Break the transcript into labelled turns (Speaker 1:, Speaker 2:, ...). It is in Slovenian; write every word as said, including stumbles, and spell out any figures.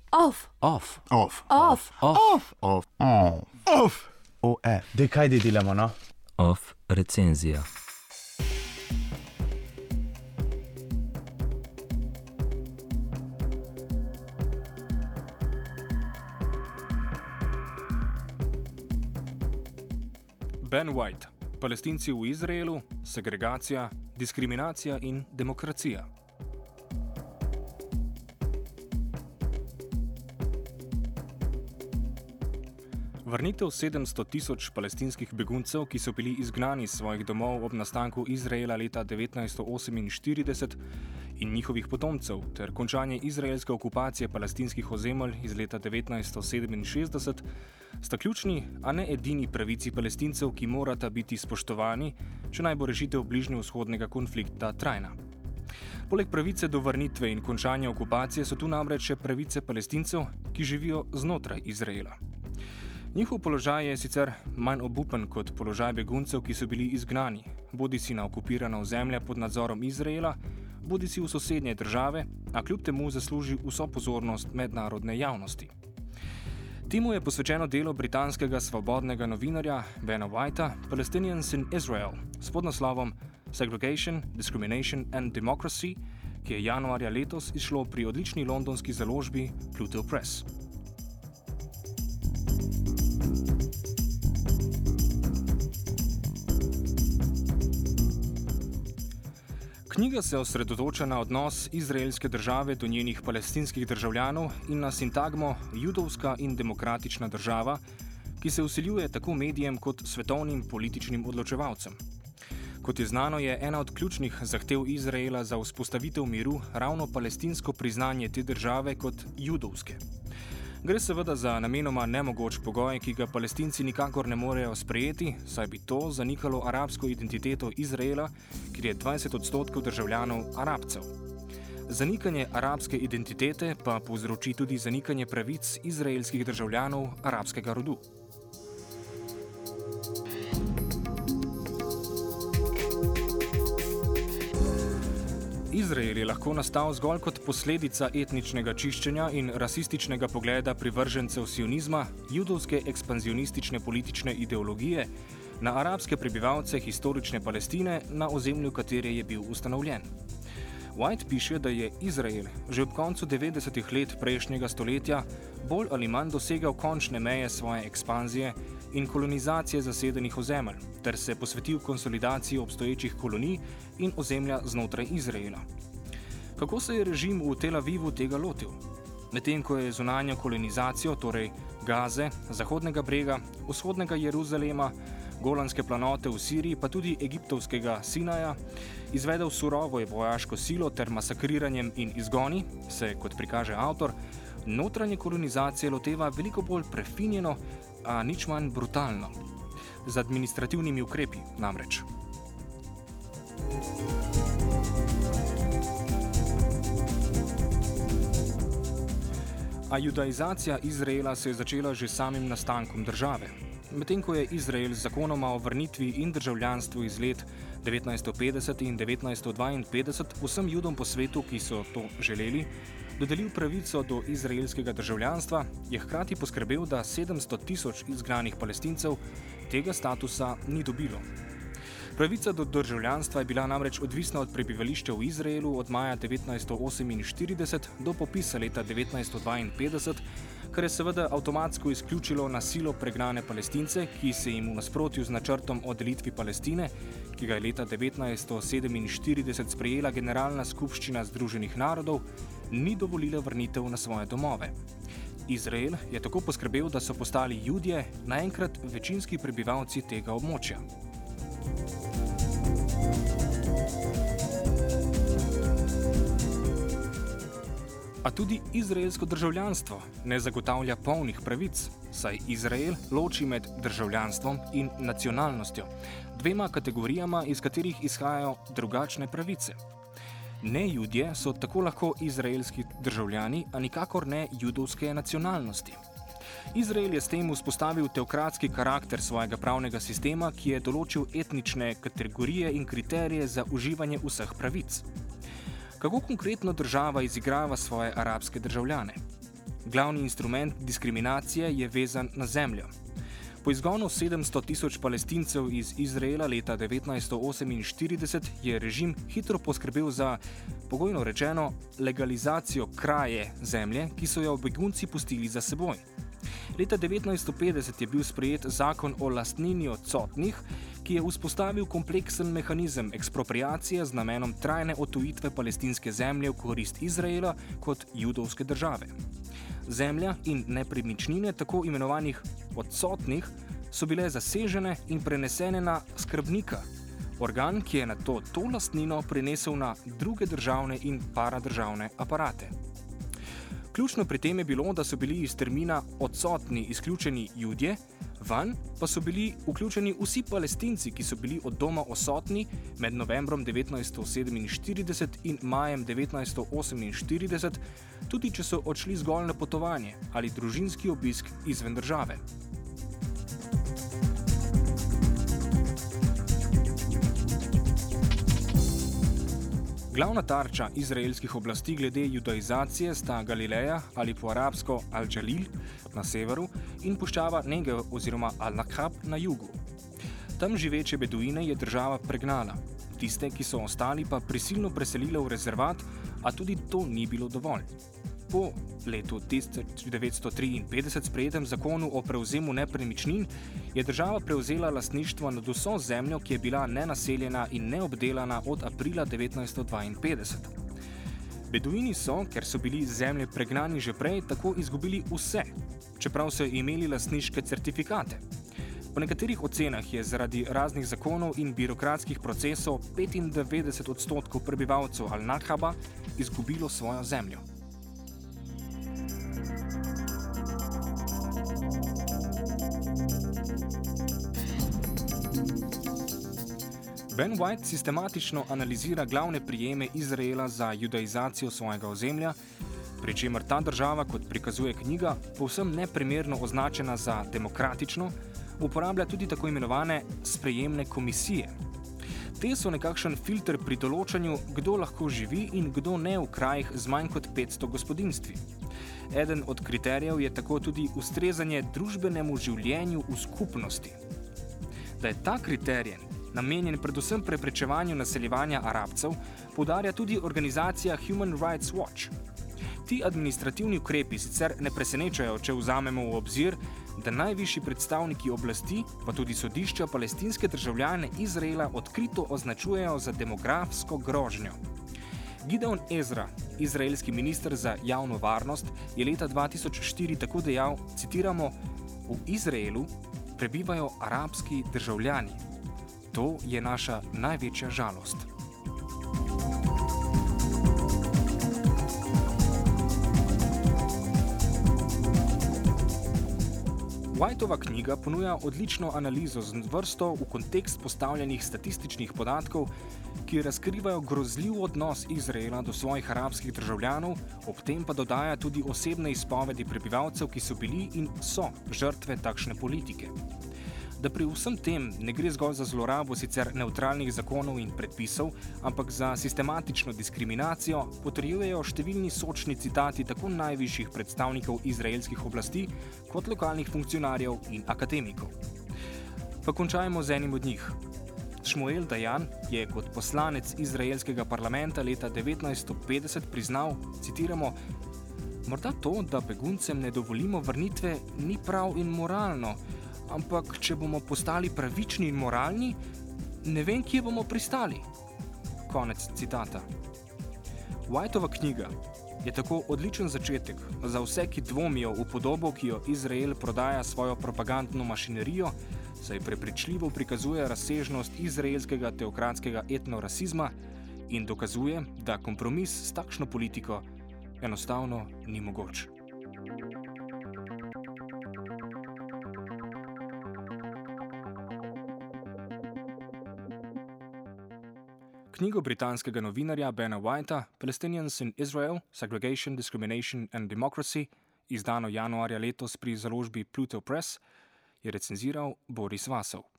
Speaker 1: Off.
Speaker 2: Off.
Speaker 3: Off.
Speaker 1: Off.
Speaker 3: Off. Off. Off. Off.
Speaker 2: O, e. Dej, kaj di delamo, no?
Speaker 4: Off recenzija.
Speaker 5: Ben White. Palestinci v Izraelu, segregacija, diskriminacija in demokracija. Vrnitev sedemsto tisoč palestinskih beguncev, ki so bili izgnani iz svojih domov ob nastanku Izraela leta devetnajststo oseminštirideset in njihovih potomcev, ter končanje izraelske okupacije palestinskih ozemelj iz leta devetnajststo sedeminšestdeset, sta ključni, a ne edini pravici palestincev, ki morata biti spoštovani, če naj bo rešitev bližnjevzhodnega konflikta trajna. Poleg pravice do vrnitve in končanja okupacije so tu namreč še pravice palestincev, ki živijo znotraj Izraela. Njihov položaj je sicer manj obupen kot položaj beguncev, ki so bili izgnani, bodisi na okupirana ozemlja pod nadzorom Izraela, bodisi v sosednje države, a kljub temu zasluži vso pozornost mednarodne javnosti. Temu je posvečeno delo britanskega svobodnega novinarja Bena Whitea Palestinians in Israel s podnaslovom Segregation, Discrimination and Democracy, ki je januarja letos izšlo pri odlični londonski založbi Pluto Press. Knjiga se osredotoča na odnos izraelske države do njenih palestinskih državljanov in na sintagmo judovska in demokratična država, ki se vsiljuje tako medijem kot svetovnim političnim odločevalcem. Kot je znano, je ena od ključnih zahtev Izraela za vzpostavitev miru ravno palestinsko priznanje te države kot judovske. Gre seveda za namenoma nemogoč pogoj, ki ga Palestinci nikakor ne morejo sprejeti, saj bi to zanikalo arabsko identiteto Izraela, kjer je dvajset odstotkov državljanov Arabcev. Zanikanje arabske identitete pa povzroči tudi zanikanje pravic izraelskih državljanov arabskega rodu. Izrael je lahko nastal zgolj kot posledica etničnega čiščenja in rasističnega pogleda privržencev sionizma, judovske ekspanzionistične politične ideologije, na arabske prebivalce historične Palestine, na ozemlju katere je bil ustanovljen. White piše, da je Izrael že ob koncu devetdesetih let prejšnjega stoletja bolj ali manj dosegal končne meje svoje ekspanzije in kolonizacije zasedenih ozemelj, ter se posvetil konsolidaciji obstoječih kolonij in ozemlja znotraj Izraela. Kako se je režim v Tel Avivu tega lotil? Medtem ko je zunanjo kolonizacijo, torej Gaze, Zahodnega brega, Vzhodnega Jeruzalema, Golanske planote v Siriji, pa tudi egiptovskega Sinaja, izvedel surovo vojaško silo ter masakriranjem in izgoni, se, kot prikaže avtor, notranje kolonizacije loteva veliko bolj prefinjeno, a nič manj brutalno. Z administrativnimi ukrepi namreč. A judaizacija Izraela se je začela že samim nastankom države. Medtem ko je Izrael z zakonoma o vrnitvi in državljanstvu iz let devetnajststo petdeset in devetnajststo dvainpetdeset vsem judom po svetu, ki so to želeli, dodelil pravico do izraelskega državljanstva, je hkrati poskrbel, da sedemsto tisoč izgnanih Palestincev tega statusa ni dobilo. Pravica do državljanstva je bila namreč odvisna od prebivališča v Izraelu od maja devetnajststo oseminštirideset do popisa leta devetnajststo dvainpetdeset, kar je seveda avtomatsko izključilo na silo pregnane Palestince, ki se jim v nasprotju z načrtom o delitvi Palestine, ki ga je leta devetnajststo sedeminštirideset sprejela Generalna skupščina Združenih narodov, ni dovolila vrnitev na svoje domove. Izrael je tako poskrbel, da so postali Judje naenkrat večinski prebivalci tega območja. A tudi izraelsko državljanstvo ne zagotavlja polnih pravic, saj Izrael loči med državljanstvom in nacionalnostjo, dvema kategorijama, iz katerih izhajajo drugačne pravice. Ne-Judje so tako lahko izraelski državljani, a nikakor ne judovske nacionalnosti. Izrael je s tem vzpostavil teokratski karakter svojega pravnega sistema, ki je določil etnične kategorije in kriterije za uživanje vseh pravic. Kako konkretno država izigrava svoje arabske državljane? Glavni instrument diskriminacije je vezan na zemljo. Po izgonu sedemsto tisoč Palestincev iz Izraela leta devetnajststo oseminštirideset je režim hitro poskrbel za, pogojno rečeno, legalizacijo kraje zemlje, ki so jo begunci pustili za seboj. Leta devetnajststo petdeset je bil sprejet zakon o lastnini odsotnih, ki je vzpostavil kompleksen mehanizem ekspropriacije z namenom trajne odtujitve palestinske zemlje v korist Izraela kot judovske države. Zemlja in nepremičnine tako imenovanih odsotnih so bile zasežene in prenesene na skrbnika, organ, ki je nato to lastnino prenesel na druge državne in paradržavne aparate. Ključno pri tem je bilo, da so bili iz termina odsotni izključeni Judje, vanj pa so bili vključeni vsi Palestinci, ki so bili od doma odsotni med novembrom devetnajststo sedeminštirideset in majem devetnajststo oseminštirideset, tudi če so odšli zgolj na potovanje ali družinski obisk izven države. Glavna tarča izraelskih oblasti glede judaizacije sta Galileja ali po arabsko Al-Džalil na severu in puščava Negev oziroma Al-Nakab na jugu. Tam živeče beduine je država pregnala, tiste, ki so ostali, pa prisilno preselila v rezervat, a tudi to ni bilo dovolj. Po letu tisoč devetsto triinpetdeset sprejetem zakonu o prevzemu nepremičnin je država prevzela lastništvo nad vso zemljo, ki je bila nenaseljena in neobdelana od aprila devetnajststo dvainpetdeset. Beduini so, ker so bili z zemlje pregnani že prej, tako izgubili vse, čeprav so imeli lastniške certifikate. Po nekaterih ocenah je zaradi raznih zakonov in birokratskih procesov petindevetdeset odstotkov prebivalcev Al-Nakaba izgubilo svojo zemljo. Ben White sistematično analizira glavne prijeme Izraela za judaizacijo svojega ozemlja, pri čemer ta država, kot prikazuje knjiga, povsem neprimerno označena za demokratično, uporablja tudi tako imenovane sprejemne komisije. Te so nekakšen filter pri določanju, kdo lahko živi in kdo ne v krajih z manj kot petsto gospodinjstvi. Eden od kriterijev je tako tudi ustrezanje družbenemu življenju v skupnosti. Da je ta kriterij namenjen predvsem preprečevanju naseljevanja Arabcev, poudarja tudi organizacija Human Rights Watch. Ti administrativni ukrepi sicer ne presenečajo, če vzamemo v obzir, da najvišji predstavniki oblasti, pa tudi sodišča palestinske državljane Izraela odkrito označujejo za demografsko grožnjo. Gideon Ezra, izraelski minister za javno varnost, je leta dva tisoč štiri tako dejal, citiramo, v Izraelu prebivajo arabski državljani. To je naša največja žalost. Whiteova knjiga ponuja odlično analizo z vrsto v kontekst postavljenih statističnih podatkov, ki razkrivajo grozljiv odnos Izraela do svojih arabskih državljanov, ob tem pa dodaja tudi osebne izpovedi prebivalcev, ki so bili in so žrtve takšne politike. Da pri vsem tem ne gre zgolj za zlorabo sicer nevtralnih zakonov in predpisov, ampak za sistematično diskriminacijo, potrjujejo številni sočni citati tako najvišjih predstavnikov izraelskih oblasti, kot lokalnih funkcionarjev in akademikov. Pa končajmo z enim od njih. Shmuel Dayan je kot poslanec izraelskega parlamenta leta devetnajststo petdeset priznal, citiramo, morda to, da beguncem ne dovolimo vrnitve, ni prav in moralno, ampak če bomo postali pravični in moralni, ne vem, kje bomo pristali. Konec citata. Whiteova knjiga je tako odličen začetek za vse, ki dvomijo v podobo, ki jo Izrael prodaja svojo propagandno mašinerijo, saj prepričljivo prikazuje razsežnost izraelskega teokratskega etnorasizma in dokazuje, da kompromis s takšno politiko enostavno ni mogoč. Knjigo britanskega novinarja Bena Whitea Palestinians in Israel, Segregation, Discrimination and Democracy, izdano januarja letos pri založbi Pluto Press, je recenziral Boris Vasov.